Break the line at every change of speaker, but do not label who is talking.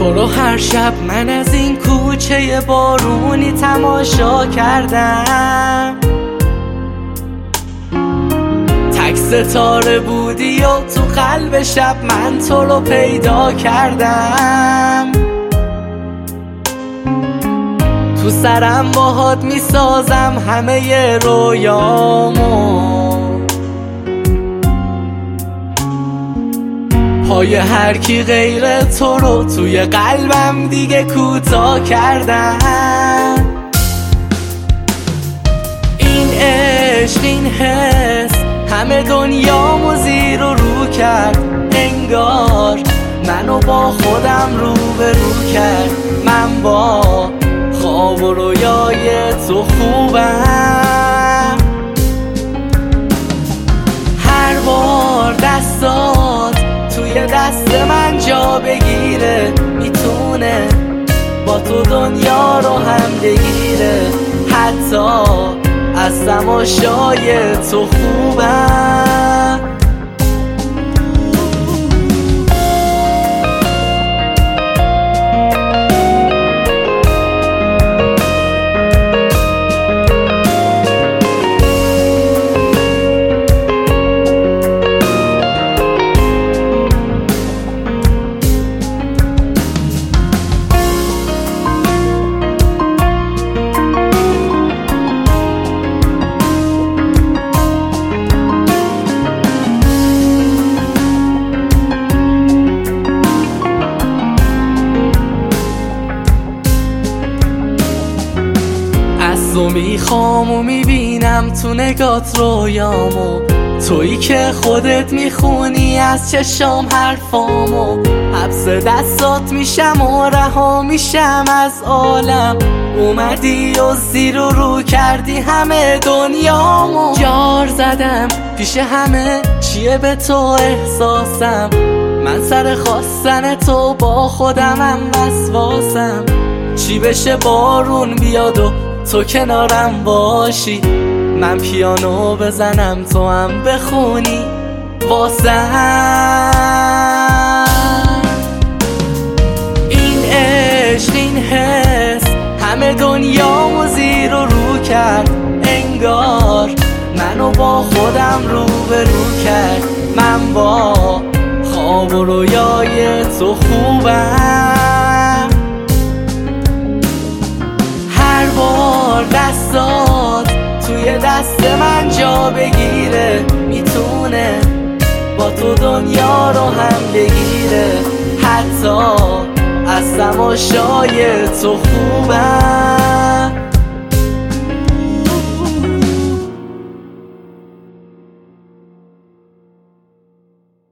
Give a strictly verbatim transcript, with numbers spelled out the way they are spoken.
تو رو هر شب من از این کوچه بارونی تماشا کردم، تک ستاره بودی و تو قلب شب من تو رو پیدا کردم. تو سرم باهات میسازم همه رویامو، پای هر کی غیر تو رو توی قلبم دیگه کوتاه کردم. این عشق این حس همه دنیامو زیر و رو کرد، انگار منو با خودم رو به رو کرد. من با خواب و رویای تو خوبم، هر بار دستات توی دست من جا بگیره میتونه با تو دنیا رو هم بگیره. حتی از تماشای تو خوبم. تو میخوام و میبینم تو نگات رویامو، تویی که خودت میخونی از چشام حرفامو. حبس دستات میشم و رها میشم از عالم، اومدی و زیر و رو کردی همه دنیامو. جار زدم پیش همه چیه به تو احساسم، من سر خواستن تو با خودمم وسواسم. چی بشه بارون بیاد و تو کنارم باشی، من پیانو بزنم تو هم بخونی واسم. این عشق این حس همه دنیامو زیر و رو کرد، انگار منو با خودم رو به رو کرد. من با خواب و رویای تو خوبم، هر بار دستات توی دست من جا بگیره میتونه با تو دنیا رو هم بگیره. حتی از تماشای تو خوبم.